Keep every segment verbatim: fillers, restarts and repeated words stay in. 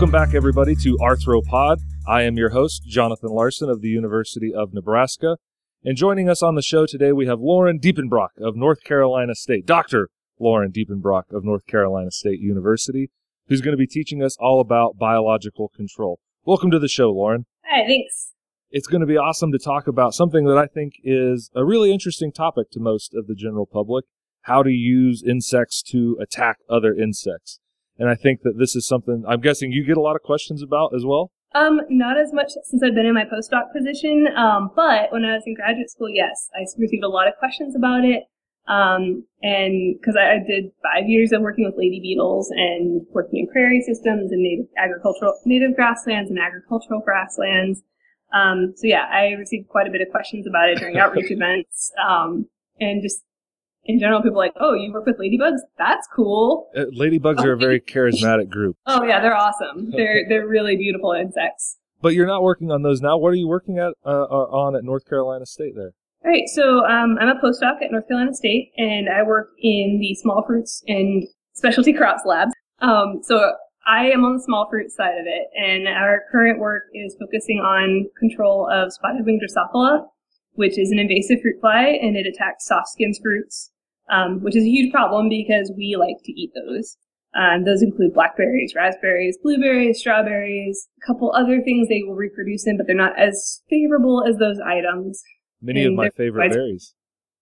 Welcome back, everybody, to Arthropod. I am your host, Jonathan Larson of the University of Nebraska. And joining us on the show today, we have Lauren Diepenbrock of North Carolina State, Doctor Lauren Diepenbrock of North Carolina State University, who's going to be teaching us all about biological control. Welcome to the show, Lauren. Hi, thanks. It's going to be awesome to talk about something that I think is a really interesting topic to most of the general public, how to use insects to attack other insects. And I think that this is something I'm guessing you get a lot of questions about as well. Um, not as much since I've been in my postdoc position, um, but when I was in graduate school, yes, I received a lot of questions about it. Um, and because I, I did five years of working with lady beetles and working in prairie systems and native agricultural, native grasslands and agricultural grasslands. Um, so yeah, I received quite a bit of questions about it during outreach events. Um, and just in general, people are like, oh, you work with ladybugs? That's cool. Uh, ladybugs are a very charismatic group. Oh yeah, they're awesome. They're they're really beautiful insects. But you're not working on those now. What are you working at uh, on at North Carolina State there? All right, so um, I'm a postdoc at North Carolina State, and I work in the small fruits and specialty crops labs. Um, so I am on the small fruit side of it, and our current work is focusing on control of spotted-winged Drosophila, which is an invasive fruit fly, and it attacks soft-skinned fruits, um, which is a huge problem because we like to eat those. Um, those include blackberries, raspberries, blueberries, strawberries, a couple other things they will reproduce in, but they're not as favorable as those items. Many and of my favorite quite, berries.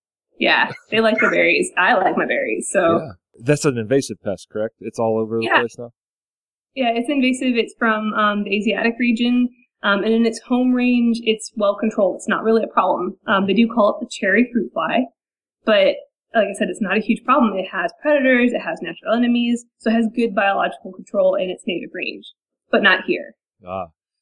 Yeah, they like the berries. I like my berries. So yeah. That's an invasive pest, correct? It's all over the yeah. place now? Yeah, it's invasive. It's from um, the Asiatic region. Um, and in its home range, it's well controlled. It's not really a problem. Um, they do call it the cherry fruit fly. But like I said, it's not a huge problem. It has predators. It has natural enemies. So it has good biological control in its native range. But not here. Ah.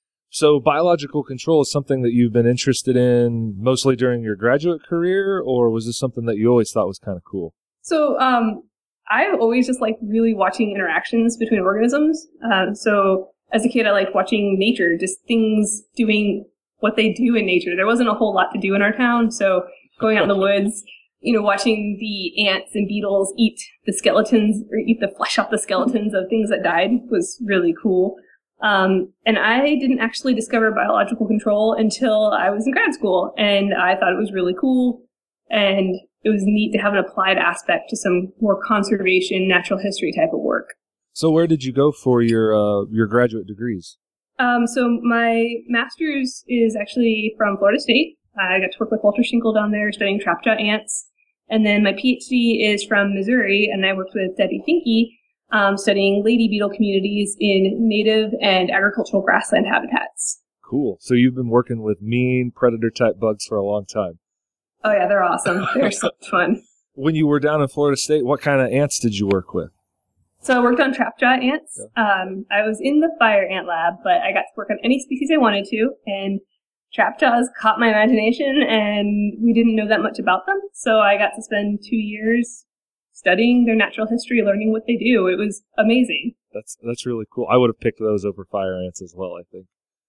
So biological control is something that you've been interested in mostly during your graduate career, or was this something that you always thought was kind of cool? So um, I've always just liked really watching interactions between organisms. Um, so as a kid, I liked watching nature, just things doing what they do in nature. There wasn't a whole lot to do in our town, so going out in the woods, you know, watching the ants and beetles eat the skeletons or eat the flesh off the skeletons of things that died was really cool. Um, and I didn't actually discover biological control until I was in grad school, and I thought it was really cool, and it was neat to have an applied aspect to some more conservation, natural history type of work. So where did you go for your uh, your graduate degrees? Um, so my master's is actually from Florida State. I got to work with Walter Schinkel down there studying trapjaw ants. And then my PhD is from Missouri, and I worked with Debbie Finke, Um, studying lady beetle communities in native and agricultural grassland habitats. Cool. So you've been working with mean predator-type bugs for a long time. Oh, yeah, they're awesome. They're so fun. When you were down in Florida State, what kind of ants did you work with? So I worked on trapjaw ants. Yeah. Um, I was in the fire ant lab, but I got to work on any species I wanted to, and trapjaws caught my imagination, and we didn't know that much about them, so I got to spend two years studying their natural history, learning what they do. It was amazing. That's that's really cool. I would have picked those over fire ants as well, I think.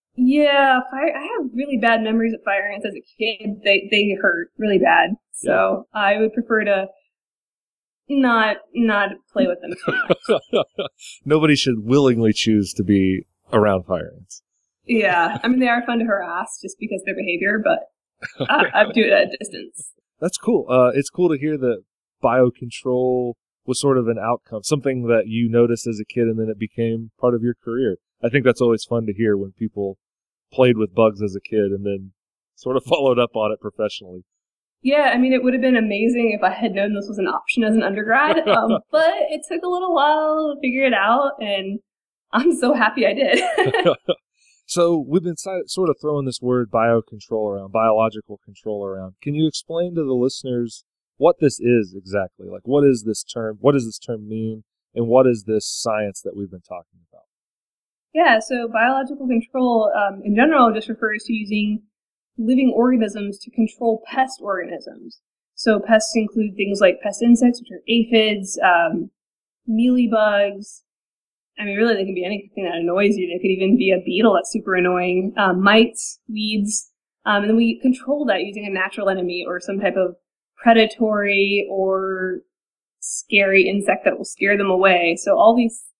Yeah, fire. I have really bad memories of fire ants as a kid. They they hurt really bad. So yeah. I would prefer to not not play with them too much. Nobody should willingly choose to be around fire ants. Yeah, I mean they are fun to harass just because of their behavior, but I, I do it at a distance. That's cool. Uh, it's cool to hear that biocontrol was sort of an outcome, something that you noticed as a kid and then it became part of your career. I think that's always fun to hear when people played with bugs as a kid and then sort of followed up on it professionally. Yeah, I mean, it would have been amazing if I had known this was an option as an undergrad, um, but it took a little while to figure it out, and I'm so happy I did. So we've been sort of throwing this word biocontrol around, biological control around. Can you explain to the listeners what this is exactly? Like, what is this term? What does this term mean? And what is this science that we've been talking about? Yeah, so biological control um, in general just refers to using living organisms to control pest organisms. So pests include things like pest insects, which are aphids, um, mealybugs. I mean, really, they can be anything that annoys you. They could even be a beetle that's super annoying, um, mites, weeds. Um, and then we control that using a natural enemy or some type of predatory or scary insect that will scare them away. So all these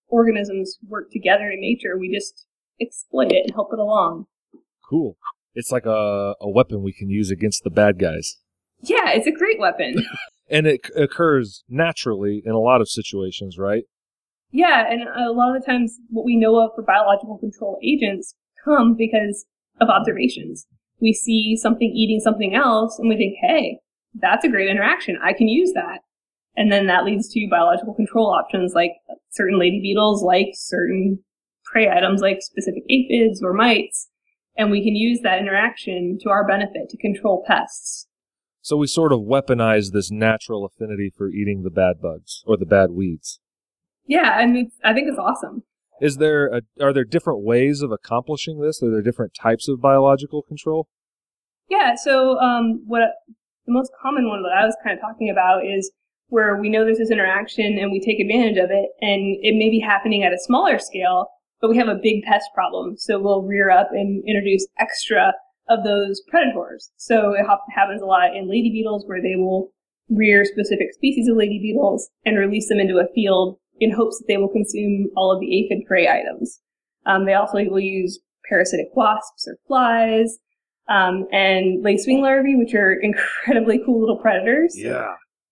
organisms work together in nature. We just exploit it and help it along. Cool. It's like a, a weapon we can use against the bad guys. Yeah, it's a great weapon. And it c- occurs naturally in a lot of situations, right? Yeah, and a lot of the times what we know of for biological control agents come because of observations. We see something eating something else and we think, hey, that's a great interaction. I can use that. And then that leads to biological control options like certain lady beetles, like certain prey items like specific aphids or mites. And we can use that interaction to our benefit to control pests. So we sort of weaponize this natural affinity for eating the bad bugs or the bad weeds. Yeah, I mean, I think it's awesome. Is there a, are there different ways of accomplishing this? Are there different types of biological control? Yeah, so um, what the most common one that I was kind of talking about is where we know there's this interaction and we take advantage of it, and it may be happening at a smaller scale, but we have a big pest problem. So we'll rear up and introduce extra of those predators. So it ha- happens a lot in lady beetles where they will rear specific species of lady beetles and release them into a field in hopes that they will consume all of the aphid prey items. Um, they also will use parasitic wasps or flies, um, and lacewing larvae, which are incredibly cool little predators. Yeah.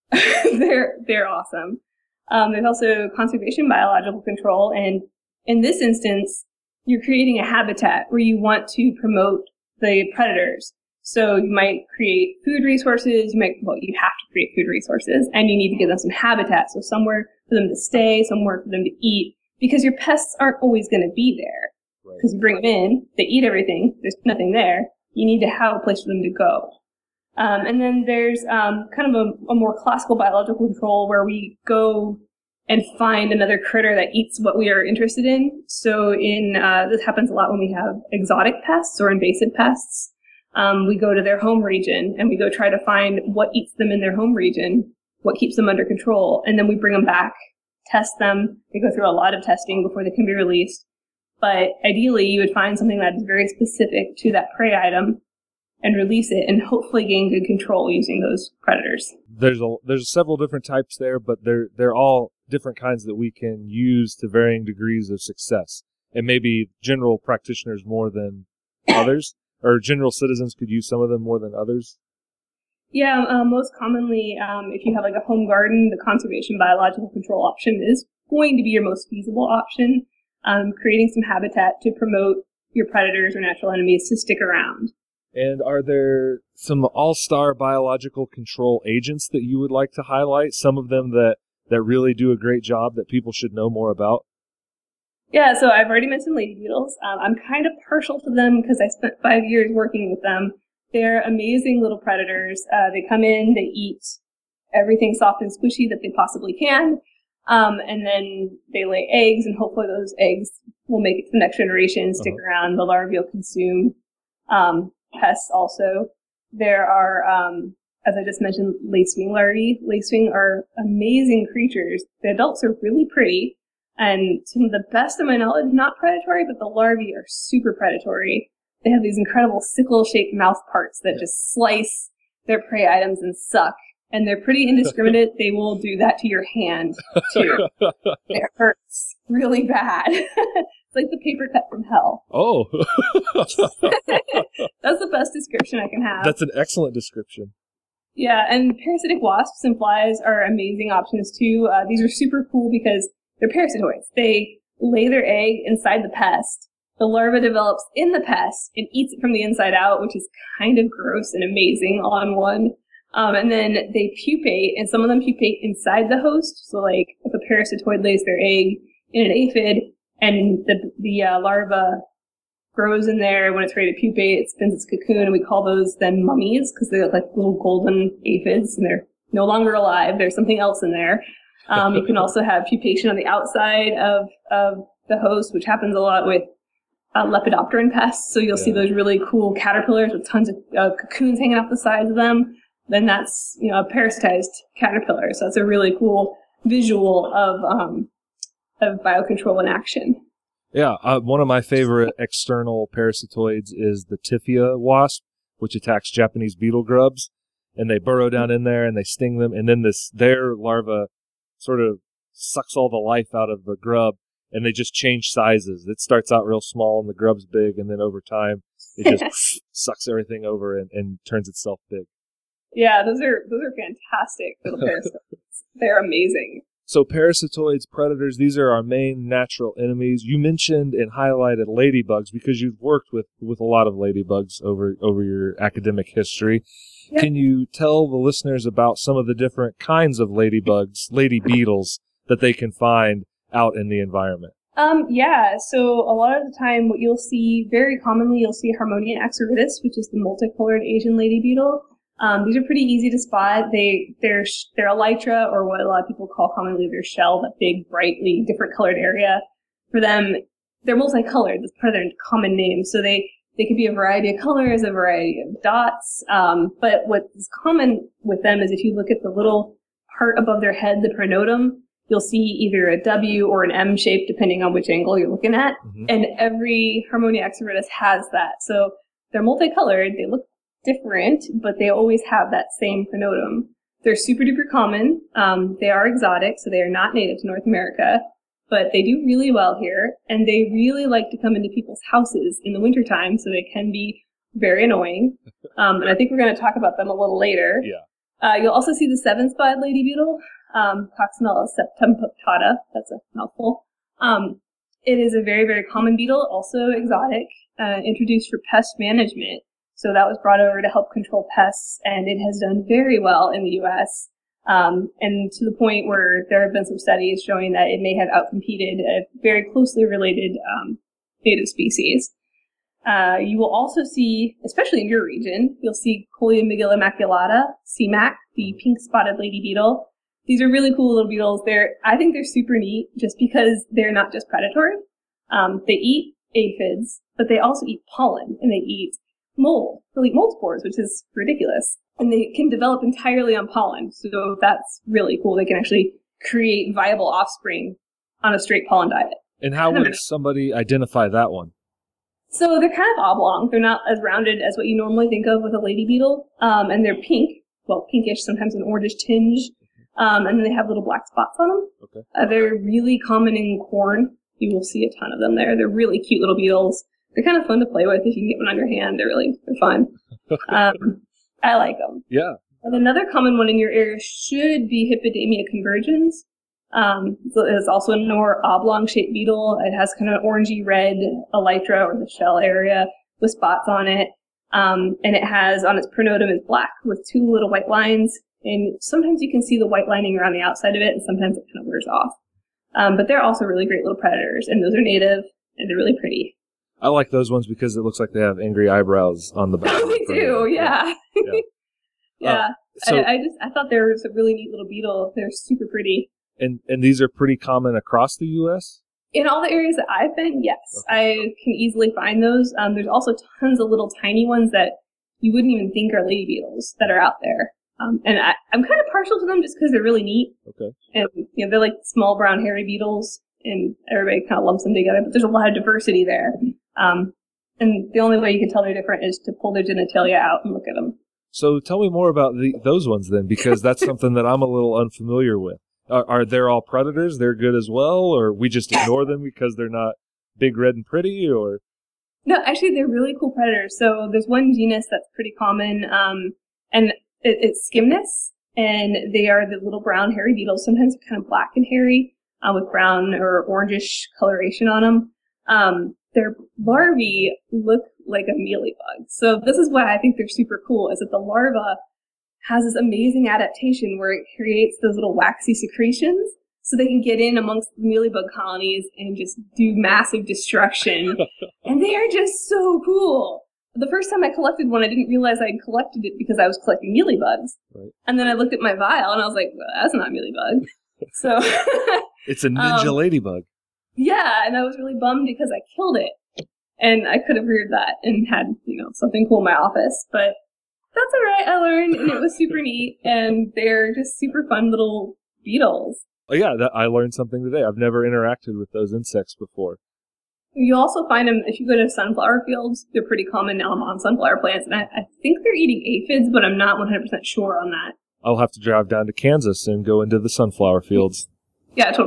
they're they're awesome. Um, there's also conservation biological control, and in this instance, you're creating a habitat where you want to promote the predators. So you might create food resources, you might, well, you have to create food resources, and you need to give them some habitat, so somewhere for them to stay, somewhere for them to eat, because your pests aren't always going to be there. Because right. You bring them in, they eat everything, there's nothing there, you need to have a place for them to go. Um, and then there's um, kind of a, a more classical biological control where we go and find another critter that eats what we are interested in. So in uh, this happens a lot when we have exotic pests or invasive pests. Um, we go to their home region and we go try to find what eats them in their home region, what keeps them under control, and then we bring them back, test them. They go through a lot of testing before they can be released. But ideally, you would find something that is very specific to that prey item and release it and hopefully gain good control using those predators. There's a, there's several different types there, but they're they're all different kinds that we can use to varying degrees of success. And maybe general practitioners more than others, or general citizens could use some of them more than others. Yeah, uh, most commonly, um, if you have like a home garden, the conservation biological control option is going to be your most feasible option, um, creating some habitat to promote your predators or natural enemies to stick around. And are there some all-star biological control agents that you would like to highlight? Some of them that, that really do a great job that people should know more about? Yeah, so I've already mentioned lady beetles. Um, I'm kind of partial to them because I spent five years working with them. They're amazing little predators. Uh, they come in, they eat everything soft and squishy that they possibly can, um, and then they lay eggs, and hopefully those eggs will make it to the next generation, stick uh-huh. around. The larvae will consume um, pests also. There are, um, as I just mentioned, lacewing larvae. Lacewing are amazing creatures. The adults are really pretty, and to the best of my knowledge, not predatory, but the larvae are super predatory. They have these incredible sickle-shaped mouth parts that just slice their prey items and suck. And they're pretty indiscriminate. They will do that to your hand, too. It hurts really bad. It's like the paper cut from hell. Oh. That's the best description I can have. That's an excellent description. Yeah, and parasitic wasps and flies are amazing options, too. Uh, these are super cool because they're parasitoids. They lay their egg inside the pest. The larva develops in the pest and eats it from the inside out, which is kind of gross and amazing all in one. Um, and then they pupate, and some of them pupate inside the host. So, like, if a parasitoid lays their egg in an aphid, and the the uh, larva grows in there, when it's ready to pupate, it spins its cocoon, and we call those then mummies, because they look like little golden aphids, and they're no longer alive. There's something else in there. Um, you can also have pupation on the outside of, of the host, which happens a lot with Uh, lepidopteran pests, so you'll yeah. see those really cool caterpillars with tons of uh, cocoons hanging off the sides of them. Then that's, you know, a parasitized caterpillar. So that's a really cool visual of um, of biocontrol in action. Yeah, uh, one of my favorite external parasitoids is the Typhia wasp, which attacks Japanese beetle grubs, and they burrow down in there and they sting them, and then this their larva sort of sucks all the life out of the grub and they just change sizes. It starts out real small and the grub's big, and then over time it just sucks everything over and, and turns itself big. Yeah, those are those are fantastic little parasitoids. They're amazing. So parasitoids, predators, these are our main natural enemies. You mentioned and highlighted ladybugs because you've worked with, with a lot of ladybugs over, over your academic history. Yep. Can you tell the listeners about some of the different kinds of ladybugs, lady beetles, that they can find out in the environment? Um, yeah, so a lot of the time what you'll see, very commonly, you'll see Harmonia axaritis, which is the multicolored Asian lady beetle. Um, these are pretty easy to spot. They, they're, they're elytra, or what a lot of people call commonly their shell, that big, brightly different colored area. For them, they're multicolored. That's part of their common name. So they, they could be a variety of colors, a variety of dots. Um, but what is common with them is if you look at the little part above their head, the pronotum, you'll see either a W or an M shape, depending on which angle you're looking at. Mm-hmm. And every Harmonia axaritis has that. So they're multicolored. They look different, but they always have that same pronotum. They're super duper common. Um, they are exotic, so they are not native to North America, but they do really well here, and they really like to come into people's houses in the wintertime, so they can be very annoying. Um, and I think we're going to talk about them a little later. Yeah. Uh, you'll also see the seven-spotted lady beetle, um, Coccinella septempunctata. That's a mouthful. Um, it is a very, very common beetle, also exotic, uh, introduced for pest management. So that was brought over to help control pests, and it has done very well in the U S, um, and to the point where there have been some studies showing that it may have outcompeted a very closely related um, native species. Uh, you will also see, especially in your region, you'll see Coleomygila maculata, C MAC, the pink-spotted lady beetle. These are really cool little beetles. They're, I think they're super neat just because they're not just predatory. Um, they eat aphids, but they also eat pollen, and they eat mold. They'll eat mold spores, which is ridiculous. And they can develop entirely on pollen. So that's really cool. They can actually create viable offspring on a straight pollen diet. And how would somebody identify that one? So they're kind of oblong. They're not as rounded as what you normally think of with a lady beetle. Um, and they're pink. Well, pinkish, sometimes an orangish tinge. Um, and then they have little black spots on them. Okay. Uh, they're really common in corn. You will see a ton of them there. They're really cute little beetles. They're kind of fun to play with if you can get one on your hand. They're really they're fun. Um, I like them. Yeah. And another common one in your area should be Hippodamia convergens. Um, so it's also a more oblong-shaped beetle. It has kind of an orangey red elytra, or the shell area, with spots on it. Um, and it has, on its pronotum, is black with two little white lines. And sometimes you can see the white lining around the outside of it, and sometimes it kind of wears off. Um, but they're also really great little predators, and those are native, and they're really pretty. I like those ones because it looks like they have angry eyebrows on the back. Oh, they do, yeah. Yeah. yeah. Uh, so, I, I just I thought they were a really neat little beetle. They're super pretty. And and these are pretty common across the U S? In all the areas that I've been, yes. Okay. I can easily find those. Um, there's also tons of little tiny ones that you wouldn't even think are lady beetles that are out there. Um, and I, I'm kind of partial to them just because they're really neat. Okay. And you know, they're like small brown hairy beetles, and everybody kind of lumps them together. But there's a lot of diversity there. Um, and the only way you can tell they're different is to pull their genitalia out and look at them. So tell me more about the, those ones then, because that's something that I'm a little unfamiliar with. Are, are they all predators? They're good as well, or we just ignore them because they're not big, red, and pretty, or? No, actually, they're really cool predators. So there's one genus that's pretty common, um, and it, it's Scymnus, and they are the little brown hairy beetles. Sometimes they're kind of black and hairy uh, with brown or orangish coloration on them. Um, their larvae look like a mealybug. So this is why I think they're super cool, is that the larva has this amazing adaptation where it creates those little waxy secretions so they can get in amongst the mealybug colonies and just do massive destruction. And they are just so cool. The first time I collected one, I didn't realize I had collected it because I was collecting mealybugs. Right. And then I looked at my vial and I was like, well, that's not mealybug. So it's a ninja um, ladybug. Yeah, and I was really bummed because I killed it. And I could have reared that and had, you know, something cool in my office. But that's all right. I learned, and it was super neat. And they're just super fun little beetles. Oh, yeah, that, I learned something today. I've never interacted with those insects before. You also find them, if you go to sunflower fields, they're pretty common now on sunflower plants. And I, I think they're eating aphids, but I'm not one hundred percent sure on that. I'll have to drive down to Kansas and go into the sunflower fields. Yeah, totally.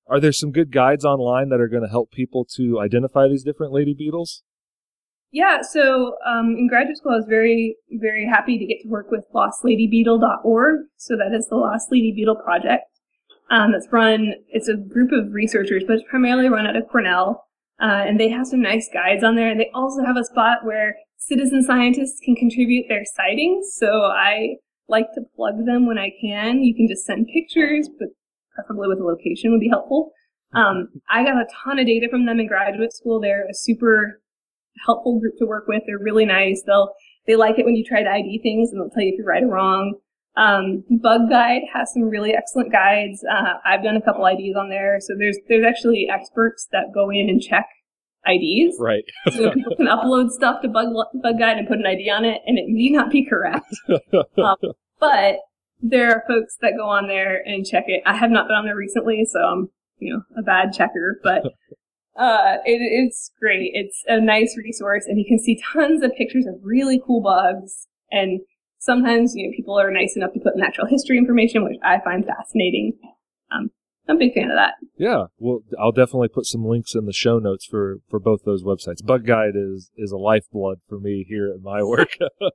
are there some good guides online that are going to help people to identify these different lady beetles? Yeah, so um, in graduate school, I was very, very happy to get to work with lost lady beetle dot org. So that is the Lost Lady Beetle Project. Um, that's run, it's a group of researchers, but it's primarily run out of Cornell. Uh, and they have some nice guides on there. And they also have a spot where citizen scientists can contribute their sightings. So I like to plug them when I can. You can just send pictures, but preferably with a location would be helpful. Um, I got a ton of data from them in graduate school. They're a super helpful group to work with. They're really nice. They'll they like it when you try to I D things, and they'll tell you if you're right or wrong. Um, Bug Guide has some really excellent guides. Uh, I've done a couple I Ds on there, so there's there's actually experts that go in and check I Ds. Right. So people can upload stuff to Bug Bug Guide and put an I D on it, and it may not be correct. um, but there are folks that go on there and check it. I have not been on there recently, so I'm you know a bad checker, but. Uh, it, it's great. It's a nice resource, and you can see tons of pictures of really cool bugs. And sometimes, you know, people are nice enough to put natural history information, which I find fascinating. Um, I'm a big fan of that. Yeah, well, I'll definitely put some links in the show notes for, for both those websites. Bug Guide is, is a lifeblood for me here at my work.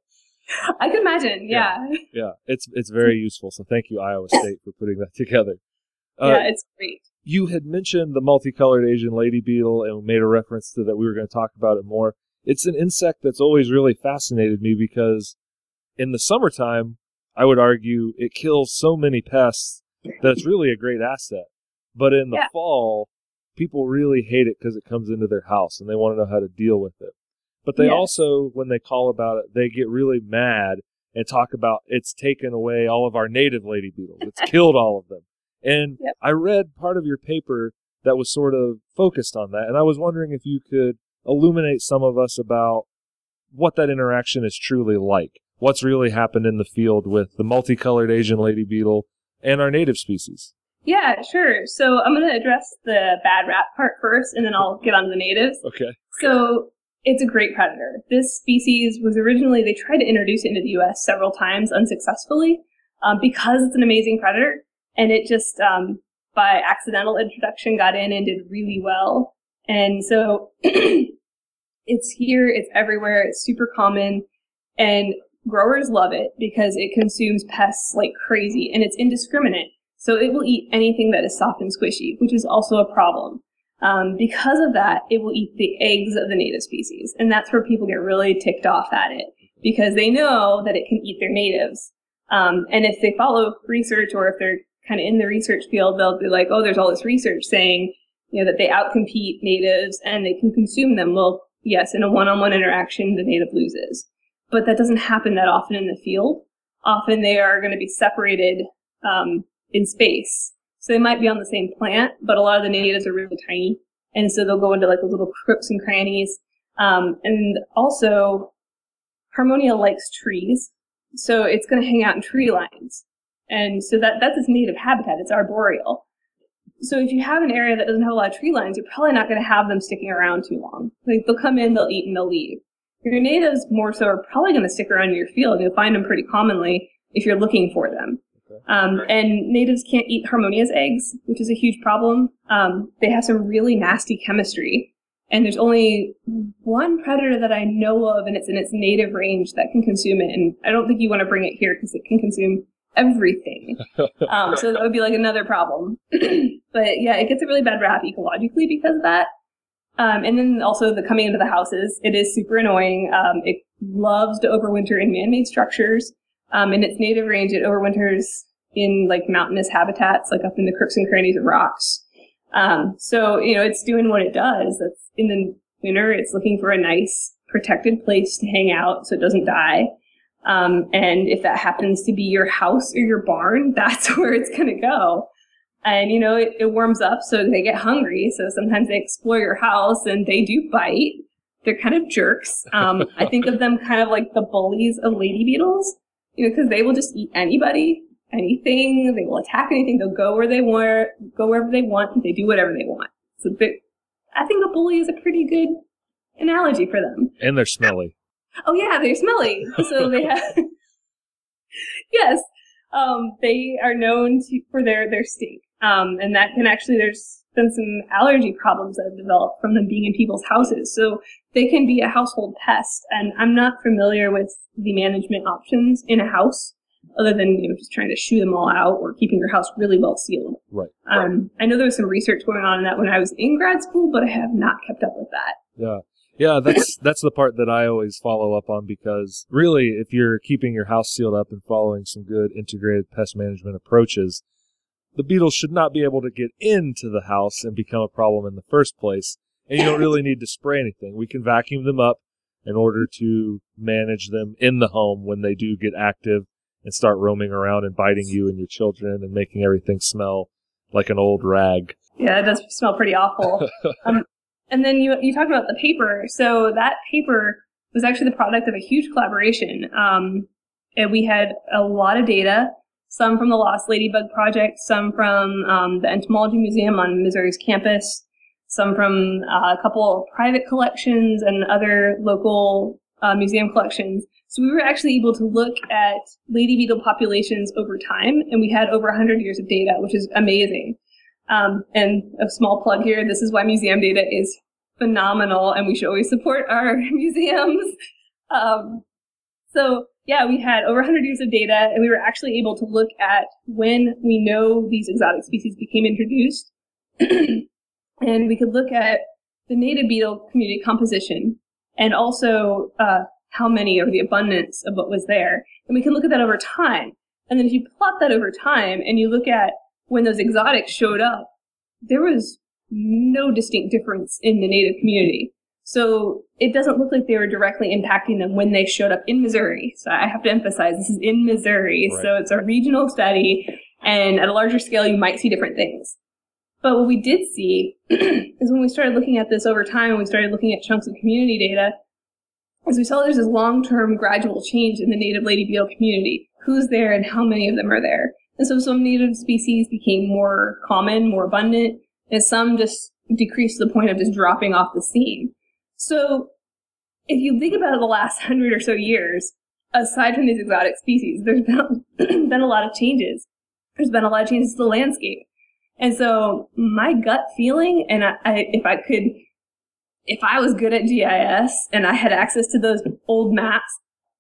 I can imagine, yeah. yeah. Yeah, it's it's very useful. So thank you, Iowa State, for putting that together. Uh, yeah, it's great. You had mentioned the multicolored Asian lady beetle and made a reference to that we were going to talk about it more. It's an insect that's always really fascinated me because in the summertime, I would argue it kills so many pests that it's really a great asset. But in the yeah. fall, people really hate it because it comes into their house and they want to know how to deal with it. But they yes. also, when they call about it, they get really mad and talk about it's taken away all of our native lady beetles. It's killed all of them. And yep. I read part of your paper that was sort of focused on that, and I was wondering if you could illuminate some of us about what that interaction is truly like, what's really happened in the field with the multicolored Asian lady beetle and our native species. Yeah, sure. So I'm going to address the bad rap part first, and then I'll get on the natives. Okay. So it's a great predator. This species was originally, they tried to introduce it into the U S several times unsuccessfully um, because it's an amazing predator. And it just, um, by accidental introduction, got in and did really well. And so it's here, it's everywhere, it's super common, and growers love it because it consumes pests like crazy, and it's indiscriminate. So it will eat anything that is soft and squishy, which is also a problem. Um, because of that, it will eat the eggs of the native species. And that's where people get really ticked off at it, because they know that it can eat their natives. Um, and if they follow research, or if they're kind of in the research field, they'll be like, oh, there's all this research saying, you know, that they outcompete natives and they can consume them. Well, yes, in a one-on-one interaction, the native loses. But that doesn't happen that often in the field. Often they are going to be separated um, in space. So they might be on the same plant, but a lot of the natives are really tiny. And so they'll go into like the little crooks and crannies. Um, and also, Harmonia likes trees. So it's going to hang out in tree lines. And so that, that's its native habitat. It's arboreal. So if you have an area that doesn't have a lot of tree lines, you're probably not going to have them sticking around too long. Like, they'll come in, they'll eat, and they'll leave. Your natives, more so, are probably going to stick around in your field. You'll find them pretty commonly if you're looking for them. Okay. Um, and natives can't eat Harmonia's eggs, which is a huge problem. Um, they have some really nasty chemistry. And there's only one predator that I know of, and it's in its native range, that can consume it. And I don't think you want to bring it here because it can consume everything. Um, so that would be like another problem. But yeah, it gets a really bad rap ecologically because of that. Um, and then also the coming into the houses, it is super annoying. Um, it loves to overwinter in man-made structures. Um, in its native range, it overwinters in like mountainous habitats, like up in the crooks and crannies of rocks. Um, so, you know, it's doing what it does. That's in the winter, it's looking for a nice protected place to hang out so it doesn't die. Um, and if that happens to be your house or your barn, that's where it's going to go. And, you know, it, it warms up, so they get hungry. So sometimes they explore your house and they do bite. They're kind of jerks. Um, I think of them kind of like the bullies of lady beetles, you know, because they will just eat anybody, anything. They will attack anything. They'll go where they want, go wherever they want. They do whatever they want. So I think a bully is a pretty good analogy for them. And they're smelly. Oh yeah, they're smelly. So they have, yes, um, they are known to, for their, their stink. Um, and that can actually, there's been some allergy problems that have developed from them being in people's houses. So they can be a household pest. And I'm not familiar with the management options in a house other than, you know, just trying to shoo them all out or keeping your house really well sealed. Right. Um, I know there was some research going on in that when I was in grad school, but I have not kept up with that. Yeah. Yeah, that's that's the part that I always follow up on, because really, if you're keeping your house sealed up and following some good integrated pest management approaches, the beetles should not be able to get into the house and become a problem in the first place. And you don't really need to spray anything. We can vacuum them up in order to manage them in the home when they do get active and start roaming around and biting you and your children and making everything smell like an old rag. Yeah, it does smell pretty awful. um, and then you you talked about the paper. So that paper was actually the product of a huge collaboration. Um, and we had a lot of data, some from the Lost Ladybug Project, some from um, the Entomology Museum on Missouri's campus, some from uh, a couple of private collections and other local uh, museum collections. So we were actually able to look at lady beetle populations over time, and we had over one hundred years of data, which is amazing. Um, and a small plug here, this is why museum data is phenomenal, and we should always support our museums. Um, so yeah, we had over one hundred years of data, and we were actually able to look at when we know these exotic species became introduced. And we could look at the native beetle community composition and also uh, how many, or the abundance of what was there. And we can look at that over time. And then if you plot that over time and you look at when those exotics showed up, there was no distinct difference in the native community. So it doesn't look like they were directly impacting them when they showed up in Missouri. So I have to emphasize, this is in Missouri. Right. So it's a regional study, and at a larger scale, you might see different things. But what we did see is when we started looking at this over time, and we started looking at chunks of community data, is we saw there's this long-term gradual change in the native lady beetle community. Who's there and how many of them are there? And so some native species became more common, more abundant, and some just decreased to the point of just dropping off the scene. So if you think about the last hundred or so years, aside from these exotic species, there's been, been a lot of changes. There's been a lot of changes to the landscape. And so my gut feeling, and I, I, if I could, if I was good at G I S and I had access to those old maps,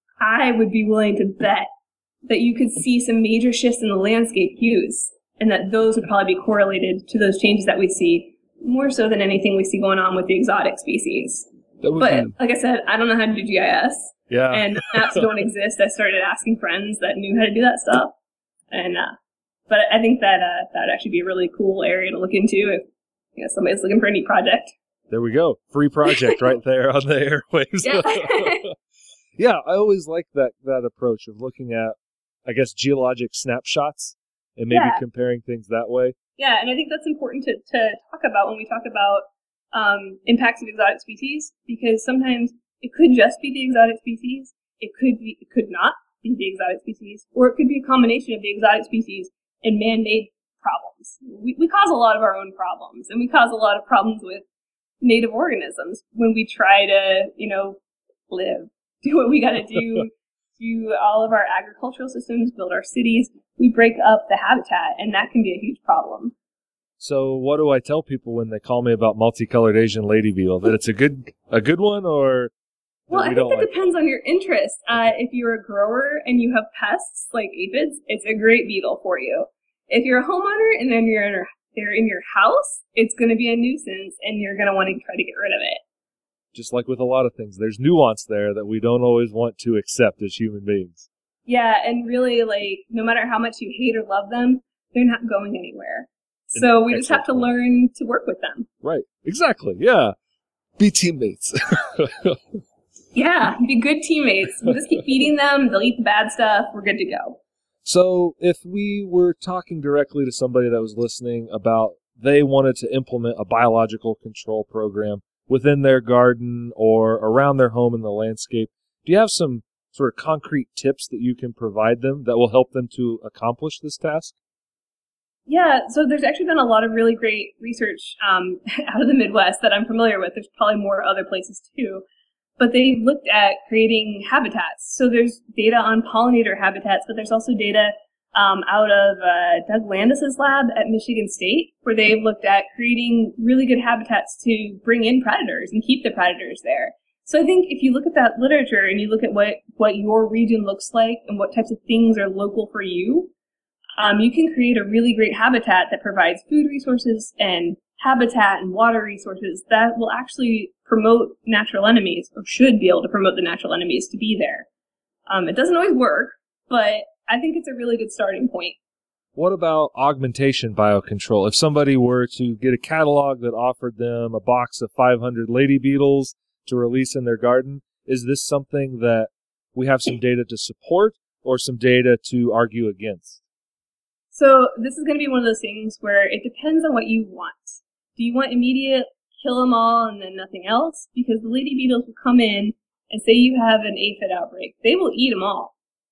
I would be willing to bet that you could see some major shifts in the landscape hues, and that those would probably be correlated to those changes that we see, more so than anything we see going on with the exotic species. But be... like I said, I don't know how to do G I S. Yeah. And maps don't exist. I started asking friends that knew how to do that stuff. And, uh, but I think that, uh, that would actually be a really cool area to look into if, you know, somebody's looking for a neat project. There we go. Free project right there on the airwaves. Yeah. Yeah, I always like that, that approach of looking at, I guess, geologic snapshots and maybe yeah. comparing things that way. Yeah, and I think that's important to, to talk about when we talk about um, impacts of exotic species, because sometimes it could just be the exotic species, it could be, it could not be the exotic species, or it could be a combination of the exotic species and man-made problems. We, we cause a lot of our own problems, and we cause a lot of problems with native organisms when we try to, you know, live, do what we got to do, do all of our agricultural systems, build our cities. We break up the habitat, and that can be a huge problem. So what do I tell people when they call me about multicolored Asian lady beetle? That it's a good a good one, or well, I we think that like depends on your interest. Uh, if you're a grower and you have pests like aphids, it's a great beetle for you. If you're a homeowner and then you're in your, they're in your house, it's going to be a nuisance, and you're going to want to try to get rid of it. Just like with a lot of things, there's nuance there that we don't always want to accept as human beings. Yeah, and really, like, no matter how much you hate or love them, they're not going anywhere. So we just have to learn to work with them. Right. Exactly. Yeah. Be teammates. Yeah, be good teammates. We'll just keep feeding them. They'll eat the bad stuff. We're good to go. So if we were talking directly to somebody that was listening about they wanted to implement a biological control program within their garden or around their home in the landscape, do you have some sort of concrete tips that you can provide them that will help them to accomplish this task? Yeah, so there's actually been a lot of really great research um, out of the Midwest that I'm familiar with. There's probably more other places too. But they've looked at creating habitats. So there's data on pollinator habitats, but there's also data um, out of uh, Doug Landis's lab at Michigan State, where they've looked at creating really good habitats to bring in predators and keep the predators there. So I think if you look at that literature and you look at what, what your region looks like and what types of things are local for you, um, you can create a really great habitat that provides food resources and habitat and water resources that will actually promote natural enemies, or should be able to promote the natural enemies to be there. Um, it doesn't always work, but I think it's a really good starting point. What about augmentation biocontrol? If somebody were to get a catalog that offered them a box of five hundred lady beetles to release in their garden, is this something that we have some data to support or some data to argue against? So this is going to be one of those things where it depends on what you want. Do you want immediate kill them all and then nothing else? Because the lady beetles will come in and say you have an aphid outbreak. They will eat them all.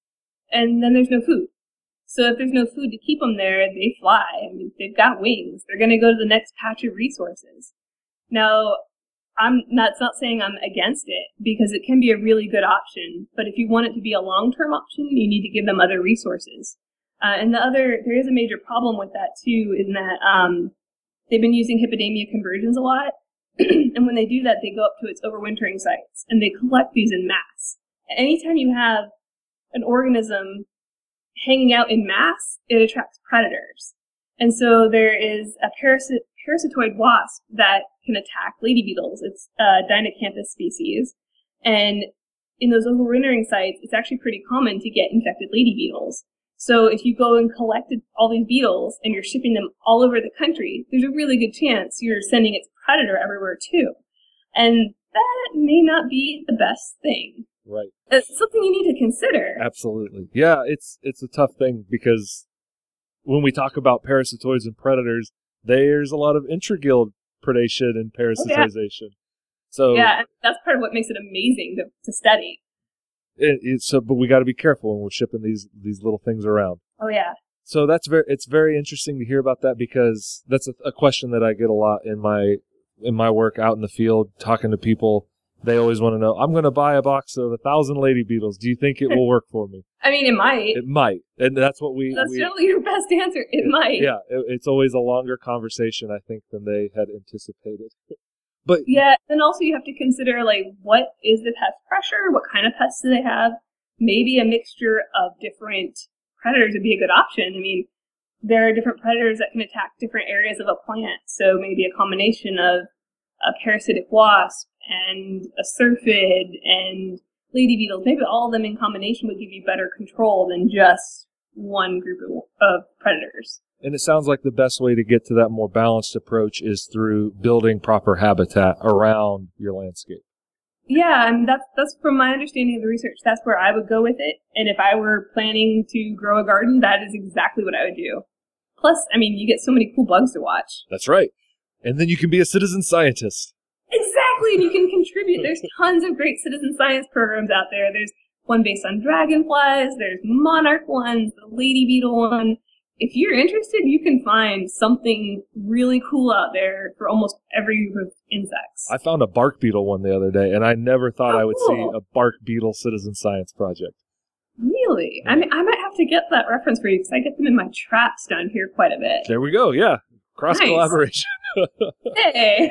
And then there's no food. So if there's no food to keep them there, they fly. I mean, they've got wings. They're going to go to the next patch of resources. Now, I'm not, it's not saying I'm against it, because it can be a really good option. But if you want it to be a long-term option, you need to give them other resources. Uh, and the other, there is a major problem with that too, in that um, they've been using Hippodamia conversions a lot. And when they do that, they go up to its overwintering sites and they collect these in mass. Anytime you have an organism hanging out in mass, it attracts predators. And so there is a parasit- parasitoid wasp that can attack lady beetles. It's a Dinacanthus species. And in those overwintering sites, it's actually pretty common to get infected lady beetles. So if you go and collected all these beetles and you're shipping them all over the country, there's a really good chance you're sending its predator everywhere too. And that may not be the best thing. Right. It's something you need to consider. Absolutely. Yeah, it's it's a tough thing, because when we talk about parasitoids and predators, there's a lot of intraguild predation and parasitization. Oh, yeah. So yeah, that's part of what makes it amazing to, to study. It, it, so, but we got to be careful when we're shipping these these little things around. Oh yeah. So that's very it's very interesting to hear about that, because that's a, a question that I get a lot in my in my work out in the field, talking to people. They always want to know, I'm going to buy a box of a thousand lady beetles. Do you think it will work for me? I mean, it might. It might. And that's what we... That's we, generally your best answer. It, it might. Yeah. It, it's always a longer conversation, I think, than they had anticipated. But yeah, and also you have to consider, like, what is the pest pressure? What kind of pests do they have? Maybe a mixture of different predators would be a good option. I mean, there are different predators that can attack different areas of a plant. So maybe a combination of a parasitic wasp and a syrphid and lady beetles, maybe all of them in combination would give you better control than just one group of, of predators. And it sounds like the best way to get to that more balanced approach is through building proper habitat around your landscape. Yeah, and that's that's from my understanding of the research. That's where I would go with it. And if I were planning to grow a garden, that is exactly what I would do. Plus, I mean, you get so many cool bugs to watch. That's right. And then you can be a citizen scientist. Exactly, and you can contribute. There's tons of great citizen science programs out there. There's one based on dragonflies. There's monarch ones, the lady beetle one. If you're interested, you can find something really cool out there for almost every group of insects. I found a bark beetle one the other day, and I never thought oh, I would cool. see a bark beetle citizen science project. Really? I mean, I might have to get that reference for you, because I get them in my traps down here quite a bit. There we go, yeah. Cross-collaboration. Nice. Hey!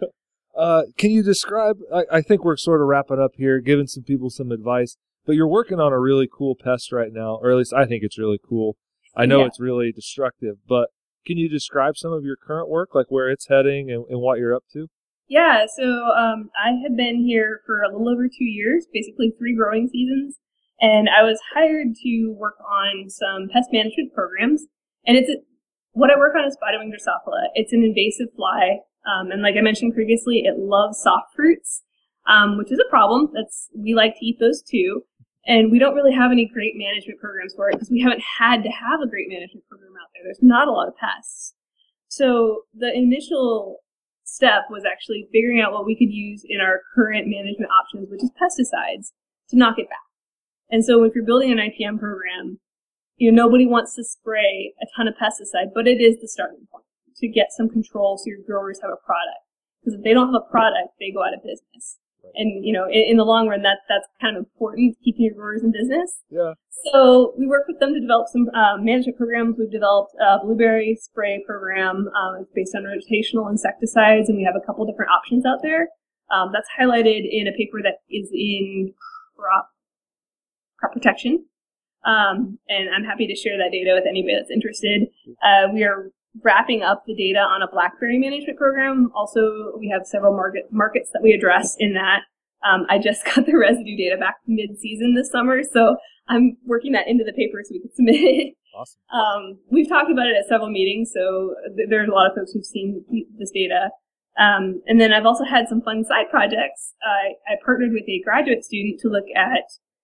uh, can you describe, I, I think we're sort of wrapping up here, giving some people some advice, but you're working on a really cool pest right now, or at least I think it's really cool. I know yeah. It's really destructive, but can you describe some of your current work, like where it's heading and, and what you're up to? Yeah, so um, I have been here for a little over two years, basically three growing seasons, and I was hired to work on some pest management programs. And it's a, what I work on is Spiderwing Drosophila. It's an invasive fly, um, and like I mentioned previously, it loves soft fruits, um, which is a problem. That's we like to eat those too. And we don't really have any great management programs for it, because we haven't had to have a great management program out there. There's not a lot of pests. So the initial step was actually figuring out what we could use in our current management options, which is pesticides, to knock it back. And so if you're building an I P M program, you know, nobody wants to spray a ton of pesticide, but it is the starting point to get some control so your growers have a product. Because if they don't have a product, they go out of business. And, you know, in, in the long run, that that's kind of important, keeping your growers in business. Yeah. So we work with them to develop some uh, management programs. We've developed a blueberry spray program. Um, it's based on rotational insecticides, and we have a couple different options out there. Um, that's highlighted in a paper that is in crop, crop protection. Um, and I'm happy to share that data with anybody that's interested. Uh, we are wrapping up the data on a blackberry management program. Also, we have several market markets that we address in that. Um, I just got the residue data back mid-season this summer, so I'm working that into the paper so we can submit it. Awesome. Um, we've talked about it at several meetings, so th- there's a lot of folks who've seen this data. Um, and then I've also had some fun side projects. Uh, I partnered with a graduate student to look at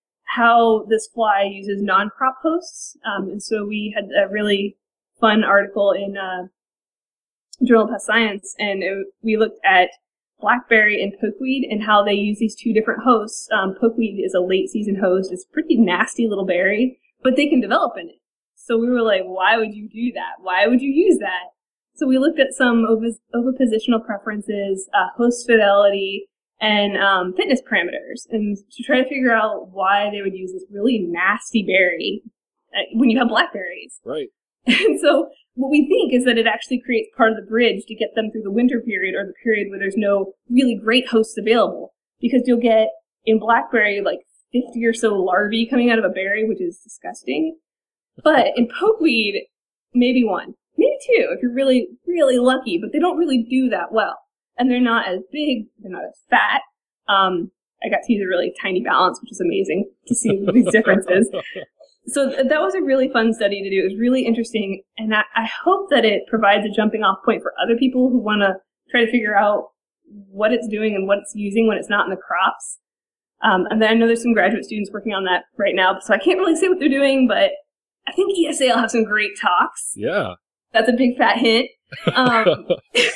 how this fly uses non-crop hosts. Um, and so we had a really fun article in uh, Journal of Pest Science, and it, we looked at blackberry and pokeweed and how they use these two different hosts. Um, pokeweed is a late season host. It's a pretty nasty little berry, but they can develop in it. So we were like, why would you do that? Why would you use that? So we looked at some ovis- ovipositional preferences, uh, host fidelity, and um, fitness parameters, and to try to figure out why they would use this really nasty berry uh, when you have blackberries. Right. And so what we think is that it actually creates part of the bridge to get them through the winter period, or the period where there's no really great hosts available, because you'll get in blackberry like fifty or so larvae coming out of a berry, which is disgusting. But in pokeweed, maybe one, maybe two, if you're really, really lucky, but they don't really do that well. And they're not as big, they're not as fat. Um, I got to use a really tiny balance, which is amazing to see these differences. So th- that was a really fun study to do. It was really interesting, and I, I hope that it provides a jumping off point for other people who want to try to figure out what it's doing and what it's using when it's not in the crops. Um, and then I know there's some graduate students working on that right now, so I can't really say what they're doing, but I think E S A will have some great talks. Yeah. That's a big fat hint. Um,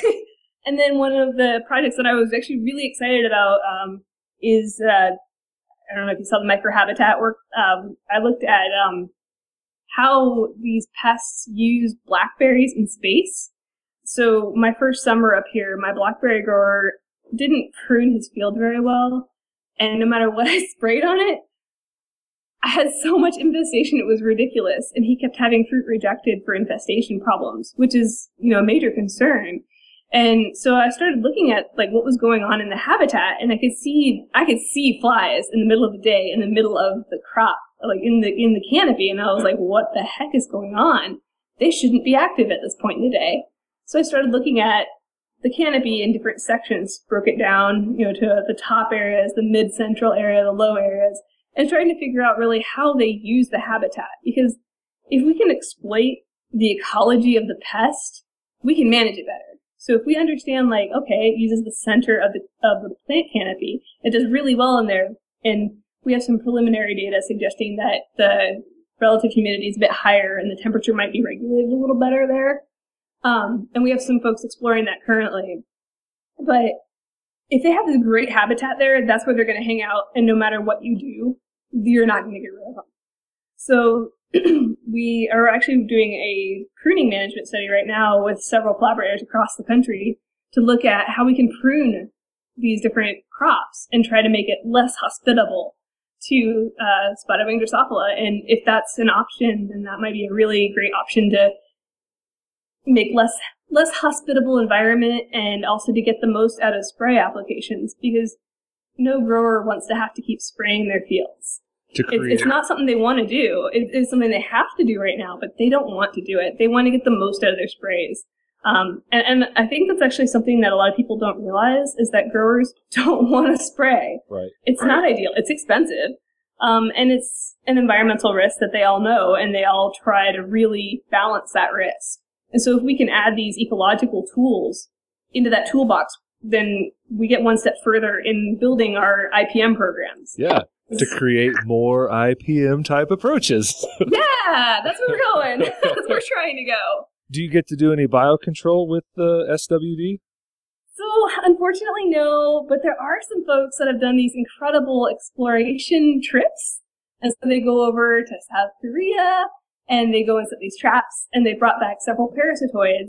and then one of the projects that I was actually really excited about um, is... Uh, I don't know if you saw the microhabitat work. Um, I looked at um, how these pests use blackberries in space. So my first summer up here, my blackberry grower didn't prune his field very well. And no matter what I sprayed on it, I had so much infestation, it was ridiculous. And he kept having fruit rejected for infestation problems, which is, you know, a major concern. And so I started looking at like what was going on in the habitat, and I could see I could see flies in the middle of the day in the middle of the crop, like in the in the canopy, and I was like, what the heck is going on? They shouldn't be active at this point in the day. So I started looking at the canopy in different sections, broke it down, you know, to the top areas, the mid-central area, the low areas, and trying to figure out really how they use the habitat. Because if we can exploit the ecology of the pest, we can manage it better. So if we understand, like, okay, it uses the center of the of the plant canopy, it does really well in there, and we have some preliminary data suggesting that the relative humidity is a bit higher and the temperature might be regulated a little better there. Um, and we have some folks exploring that currently. But if they have this great habitat there, that's where they're going to hang out, and no matter what you do, you're not going to get rid of them. So we are actually doing a pruning management study right now with several collaborators across the country to look at how we can prune these different crops and try to make it less hospitable to uh, spotted-winged Drosophila. And if that's an option, then that might be a really great option to make less less hospitable environment, and also to get the most out of spray applications, because no grower wants to have to keep spraying their fields. To create. It's, it's not something they want to do. It, it's something they have to do right now, but they don't want to do it. They want to get the most out of their sprays. Um, and, and I think that's actually something that a lot of people don't realize, is that growers don't want to spray. Right. It's right. not ideal. It's expensive. Um, and it's an environmental risk that they all know, and they all try to really balance that risk. And so if we can add these ecological tools into that toolbox, then we get one step further in building our I P M programs. Yeah. To create more I P M type approaches. Yeah, that's where we're going. That's where we're trying to go. Do you get to do any biocontrol with the S W D? So, unfortunately, no, but there are some folks that have done these incredible exploration trips. And so they go over to South Korea, and they go and set these traps, and they brought back several parasitoids.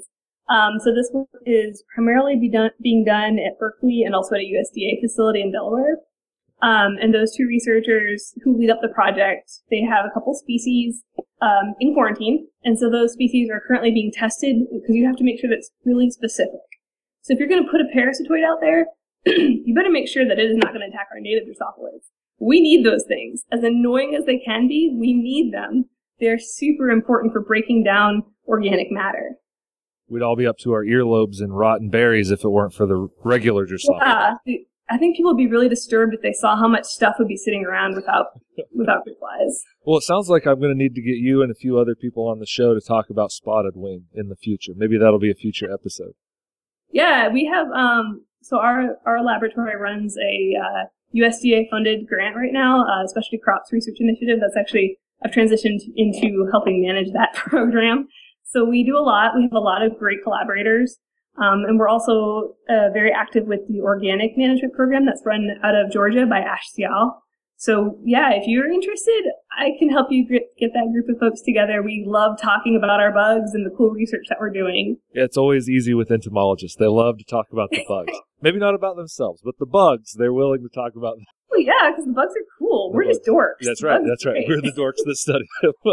Um, so this work is primarily be done, being done at Berkeley and also at a U S D A facility in Delaware. Um, and those two researchers who lead up the project, they have a couple species um, in quarantine. And so those species are currently being tested because you have to make sure that it's really specific. So if you're going to put a parasitoid out there, you better make sure that it is not going to attack our native Drosophilids. We need those things. As annoying as they can be, we need them. They're super important for breaking down organic matter. We'd all be up to our earlobes in rotten berries if it weren't for the regular Drosophila. Yeah, I think people would be really disturbed if they saw how much stuff would be sitting around without without fruit flies. Well, it sounds like I'm going to need to get you and a few other people on the show to talk about spotted wing in the future. Maybe that'll be a future episode. Yeah, we have, um, so our, our laboratory runs a uh, U S D A-funded grant right now, uh, Specialty Crops Research Initiative. That's actually, I've transitioned into helping manage that program. So we do a lot. We have a lot of great collaborators. Um, and we're also uh, very active with the organic management program that's run out of Georgia by Ash Sial. So yeah, if you're interested, I can help you get, get that group of folks together. We love talking about our bugs and the cool research that we're doing. Yeah, it's always easy with entomologists. They love to talk about the bugs. Maybe not about themselves, but the bugs, they're willing to talk about them. Well, yeah, because the bugs are cool. The we're bugs. just dorks. That's right. That's right. We're the dorks that study them.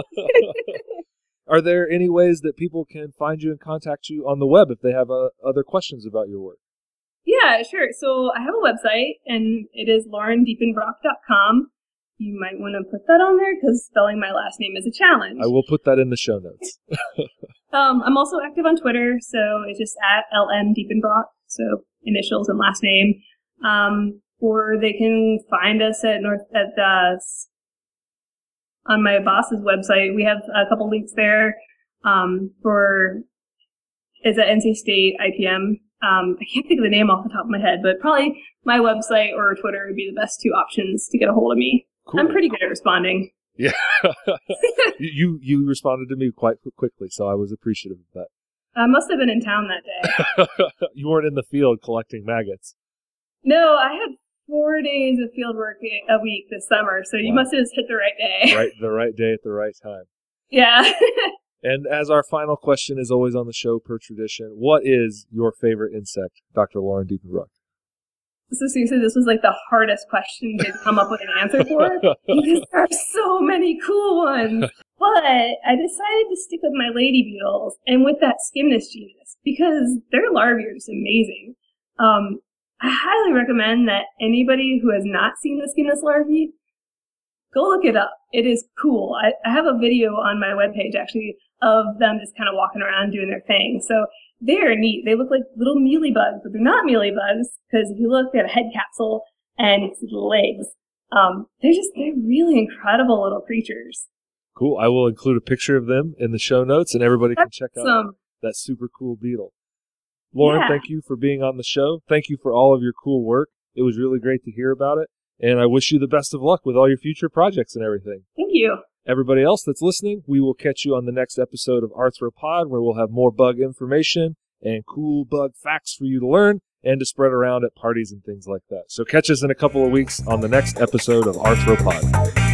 Are there any ways that people can find you and contact you on the web if they have uh, other questions about your work? Yeah, sure. So I have a website, and it is lauren diepenbrock dot com. You might want to put that on there because spelling my last name is a challenge. I will put that in the show notes. um, I'm also active on Twitter, so it's just at L M Diepenbrock, so initials and last name. Um, or they can find us at North at uh, on my boss's website. We have a couple links there um, for is at N C State I P M. Um, I can't think of the name off the top of my head, but probably my website or Twitter would be the best two options to get a hold of me. Cool. I'm pretty good at responding. Yeah. you you responded to me quite quickly, so I was appreciative of that. I must have been in town that day. You weren't in the field collecting maggots. No, I had four days of field work a week this summer, so you wow. must have just hit the right day. Right, the right day at the right time. Yeah. And as our final question is always on the show per tradition, what is your favorite insect, Doctor Lauren Diepenbrock? So seriously, this was like the hardest question to come up with an answer for because there are so many cool ones. But I decided to stick with my lady beetles and with that Scymnus genus because their larvae are just amazing. Um, I highly recommend that anybody who has not seen the Scymnus larvae, go look it up. It is cool. I, I have a video on my webpage actually of them just kind of walking around doing their thing. So they're neat. They look like little mealybugs, but they're not mealybugs because if you look, they have a head capsule and you see the legs. Um, they're just, they're really incredible little creatures. Cool. I will include a picture of them in the show notes and everybody can That's check out some. that super cool beetle. Lauren, Yeah. Thank you for being on the show. Thank you for all of your cool work. It was really great to hear about it. And I wish you the best of luck with all your future projects and everything. Thank you. Everybody else that's listening, we will catch you on the next episode of Arthropod, where we'll have more bug information and cool bug facts for you to learn and to spread around at parties and things like that. So catch us in a couple of weeks on the next episode of Arthropod.